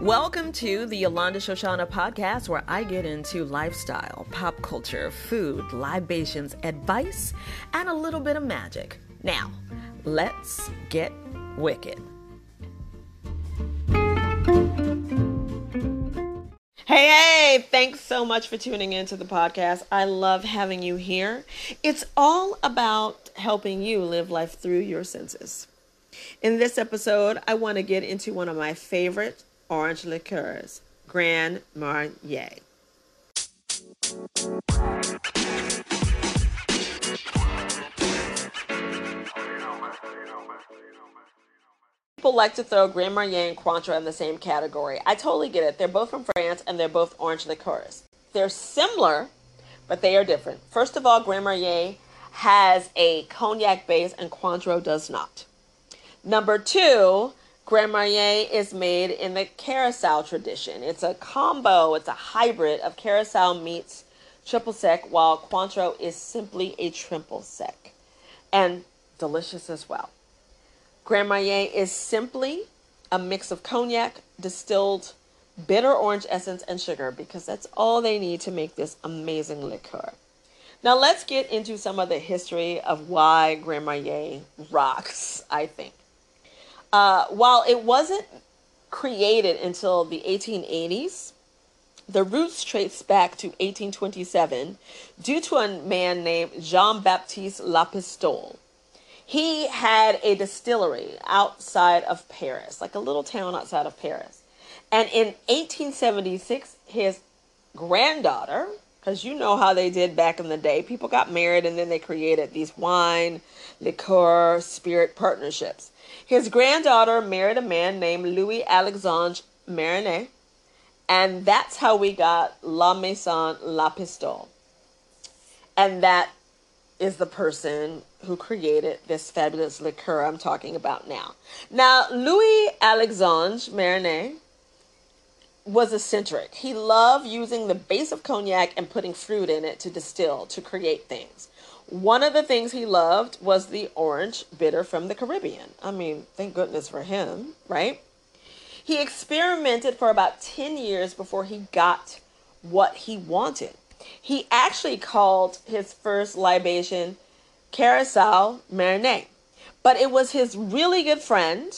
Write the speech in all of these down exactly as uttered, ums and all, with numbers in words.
Welcome to the Yolanda Shoshana podcast, where I get into lifestyle, pop culture, food, libations, advice, and a little bit of magic. Now, let's get wicked. Hey, hey, thanks so much for tuning into the podcast. I love having you here. It's all about helping you live life through your senses. In this episode, I want to get into one of my favorite orange liqueurs, Grand Marnier. People like to throw Grand Marnier and Cointreau in the same category. I totally get it. They're both from France and they're both orange liqueurs. They're similar, but they are different. First of all, Grand Marnier has a cognac base and Cointreau does not. Number two, Grand Marnier is made in the Curaçao tradition. It's a combo, it's a hybrid of Curaçao meets triple sec, while Cointreau is simply a triple sec and delicious as well. Grand Marnier is simply a mix of cognac, distilled bitter orange essence, and sugar, because that's all they need to make this amazing liqueur. Now let's get into some of the history of why Grand Marnier rocks, I think. Uh, while it wasn't created until the eighteen eighties, the roots trace back to eighteen twenty-seven due to a man named Jean-Baptiste Lapistole. He had a distillery outside of Paris, like a little town outside of Paris. And in eighteen seventy-six, his granddaughter, because you know how they did back in the day, people got married and then they created these wine, liqueur, spirit partnerships. His granddaughter married a man named Louis Alexandre Marinet, and that's how we got La Maison Lapistole. And that is the person who created this fabulous liqueur I'm talking about now. Now, Louis Alexandre Marinet was eccentric. He loved using the base of cognac and putting fruit in it to distill, to create things. One of the things he loved was the orange bitter from the Caribbean. I mean, thank goodness for him, right? He experimented for about ten years before he got what he wanted. He actually called his first libation Curaçao Marinet. But it was his really good friend,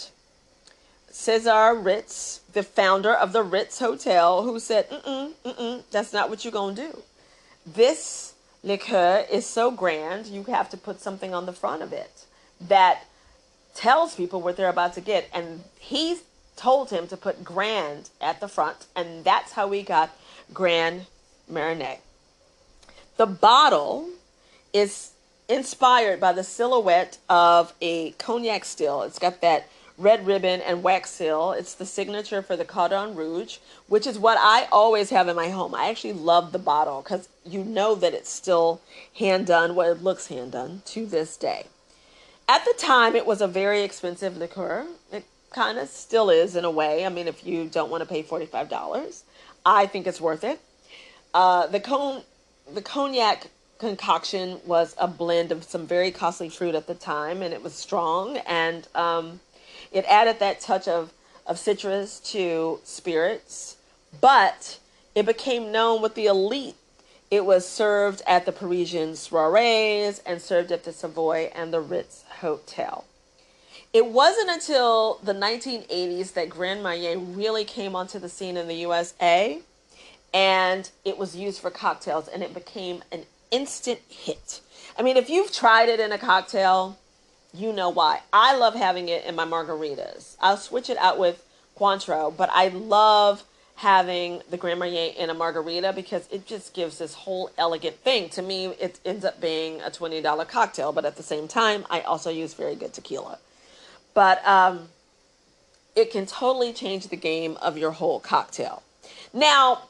Cesar Ritz, the founder of the Ritz Hotel, who said, mm-mm, mm-mm, that's not what you're going to do. This liqueur is so grand, you have to put something on the front of it that tells people what they're about to get. And he told him to put grand at the front, and that's how we got Grand Marnier. The bottle is inspired by the silhouette of a cognac still. It's got that red ribbon and wax seal. It's the signature for the Cordon Rouge, which is what I always have in my home. I actually love the bottle because you know that it's still hand done, well, it looks hand done to this day. At the time, it was a very expensive liqueur. It kind of still is in a way. I mean, if you don't want to pay forty-five dollars, I think it's worth it. Uh, the con- the cognac concoction was a blend of some very costly fruit at the time, and it was strong, and um, it added that touch of, of citrus to spirits, but it became known with the elite. It was served at the Parisian soirees and served at the Savoy and the Ritz Hotel. It wasn't until the nineteen eighties that Grand Marnier really came onto the scene in the U S A, and it was used for cocktails, and it became an instant hit. I mean, if you've tried it in a cocktail, you know why. I love having it in my margaritas. I'll switch it out with Cointreau, but I love having the Grand Marnier in a margarita because it just gives this whole elegant thing. To me, it ends up being a twenty dollars cocktail, but at the same time, I also use very good tequila. But um, it can totally change the game of your whole cocktail. Now,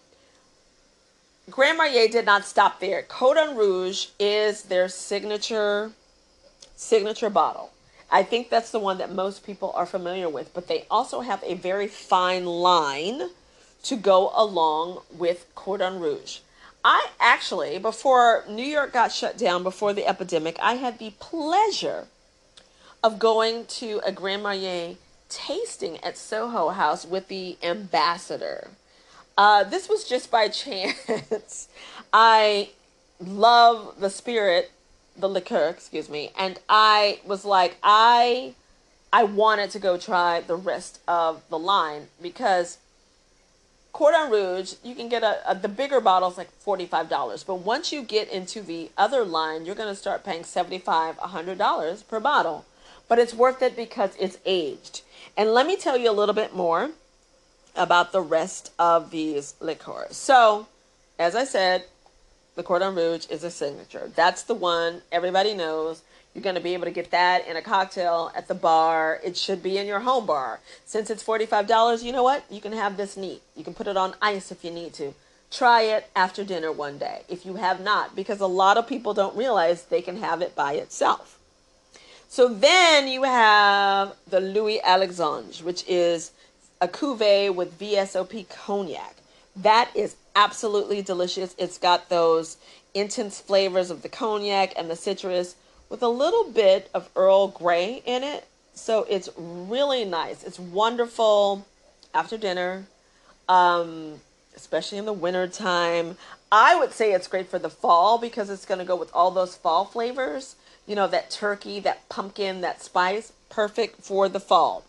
Grand Marnier did not stop there. Cordon Rouge is their signature signature bottle. I think that's the one that most people are familiar with, but they also have a very fine line to go along with Cordon Rouge. I actually, before New York got shut down, before the epidemic, I had the pleasure of going to a Grand Marnier tasting at Soho House with the ambassador. Uh, this was just by chance. I love the spirit, the liqueur, excuse me, and I was like, I, I wanted to go try the rest of the line because Cordon Rouge, you can get a, a the bigger bottles like forty-five dollars, but once you get into the other line, you're going to start paying seventy-five dollars, one hundred dollars per bottle. But it's worth it because it's aged. And let me tell you a little bit more about the rest of these liqueurs. So, as I said, the Cordon Rouge is a signature. That's the one everybody knows. You're going to be able to get that in a cocktail at the bar. It should be in your home bar. Since it's forty-five dollars, you know what? You can have this neat. You can put it on ice if you need to. Try it after dinner one day if you have not, because a lot of people don't realize they can have it by itself. So then you have the Louis Alexandre, which is a cuvee with V S O P cognac. That is absolutely delicious. It's got those intense flavors of the cognac and the citrus with a little bit of Earl Grey in it. So it's really nice. It's wonderful after dinner, um, especially in the winter time. I would say it's great for the fall because it's going to go with all those fall flavors. You know, that turkey, that pumpkin, that spice. Perfect for the fall.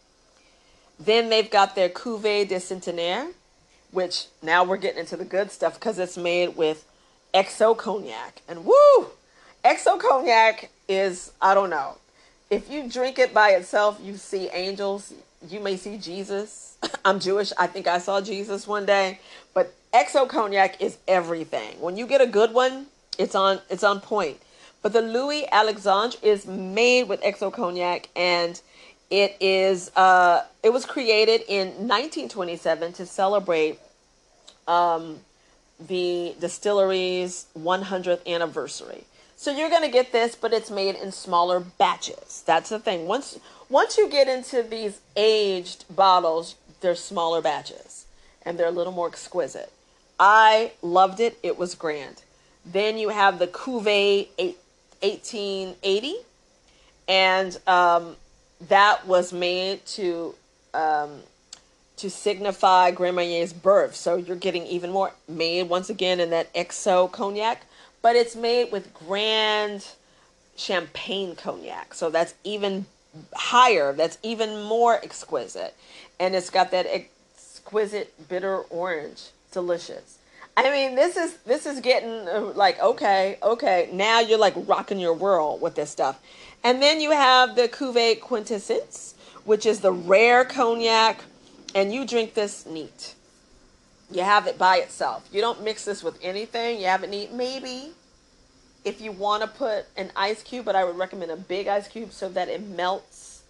Then they've got their Cuvée de Centenaire, which now we're getting into the good stuff because it's made with X O cognac. And woo! X O cognac is, I don't know. If you drink it by itself, you see angels. You may see Jesus. I'm Jewish. I think I saw Jesus one day. But X O cognac is everything. When you get a good one, it's on it's on point. But the Louis Alexandre is made with X O cognac, and it is uh, it was created in nineteen twenty-seven to celebrate um, the distillery's one hundredth anniversary. So you're going to get this, but it's made in smaller batches. That's the thing. Once once you get into these aged bottles, they're smaller batches, and they're a little more exquisite. I loved it. It was grand. Then you have the Cuvée eighteen eighty, and um, that was made to um, to signify Grand Marnier's birth. So you're getting even more, made once again in that X O cognac. But it's made with Grand Champagne cognac. So that's even higher. That's even more exquisite. And it's got that exquisite bitter orange. Delicious. I mean, this is this is getting uh, like, okay, okay. Now you're like rocking your world with this stuff. And then you have the Cuvée Quintessence, which is the rare cognac. And you drink this neat. You have it by itself. You don't mix this with anything. You have it neat. Maybe if you want to put an ice cube, but I would recommend a big ice cube so that it melts.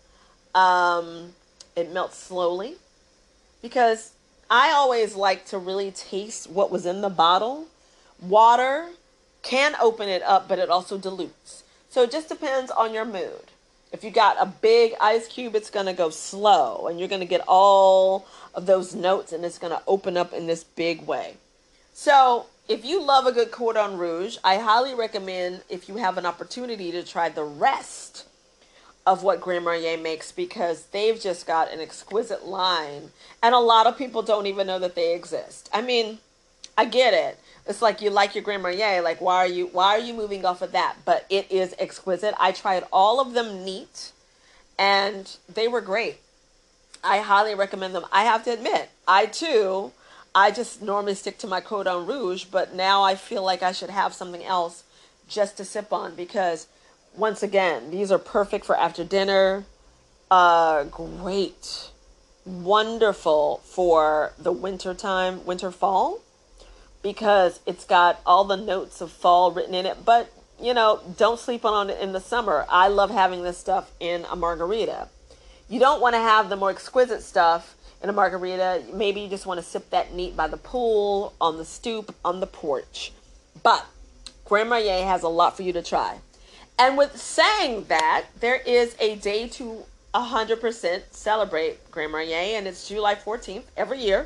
Um, it melts slowly. Because I always like to really taste what was in the bottle. Water can open it up, but it also dilutes. So it just depends on your mood. If you got a big ice cube, it's going to go slow. And you're going to get all of those notes, and it's going to open up in this big way. So if you love a good Cordon Rouge, I highly recommend, if you have an opportunity, to try the rest of what Grand Marnier makes, because they've just got an exquisite line. And a lot of people don't even know that they exist. I mean, I get it. It's like you like your Grand Marnier. Like, why are you why are you moving off of that? But it is exquisite. I tried all of them neat, and they were great. I highly recommend them. I have to admit, I too, I just normally stick to my Cordon Rouge, but now I feel like I should have something else just to sip on, because once again, these are perfect for after dinner. Uh, great. Wonderful for the winter time, winter fall, because it's got all the notes of fall written in it. But, you know, don't sleep on it in the summer. I love having this stuff in a margarita. You don't want to have the more exquisite stuff in a margarita. Maybe you just want to sip that neat by the pool, on the stoop, on the porch. But Grand Marnier has a lot for you to try. And with saying that, there is a day to one hundred percent celebrate Grand Marnier, and it's July fourteenth every year.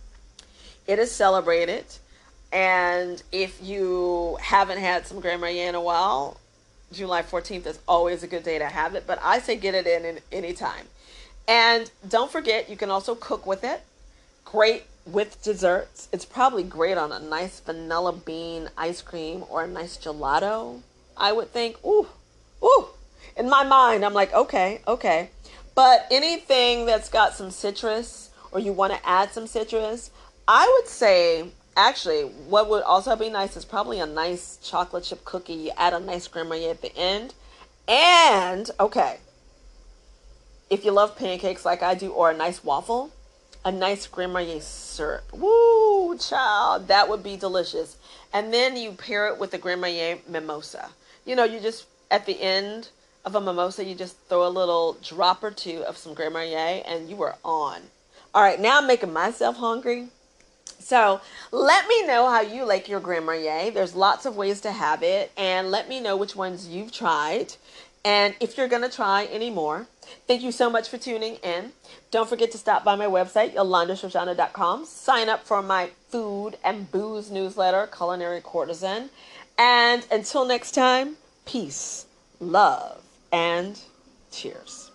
It is celebrated. And if you haven't had some Grand Marnier in a while, July fourteenth is always a good day to have it. But I say get it in, in any time. And don't forget, you can also cook with it. Great with desserts. It's probably great on a nice vanilla bean ice cream or a nice gelato, I would think. Ooh, ooh. In my mind, I'm like, okay, okay. But anything that's got some citrus or you want to add some citrus, I would say, actually, what would also be nice is probably a nice chocolate chip cookie. You add a nice creme brulee at the end. And, okay, if you love pancakes like I do, or a nice waffle, a nice creme brulee syrup. Woo, child, that would be delicious. And then you pair it with the creme brulee mimosa. You know, you just, at the end of a mimosa, you just throw a little drop or two of some creme brulee and you are on. All right, now I'm making myself hungry. So let me know how you like your creme brulee. There's lots of ways to have it, and let me know which ones you've tried and if you're going to try any more. Thank you so much for tuning in. Don't forget to stop by my website, yolanda shoshana dot com. Sign up for my food and booze newsletter, Culinary Courtesan. And until next time, peace, love, and cheers.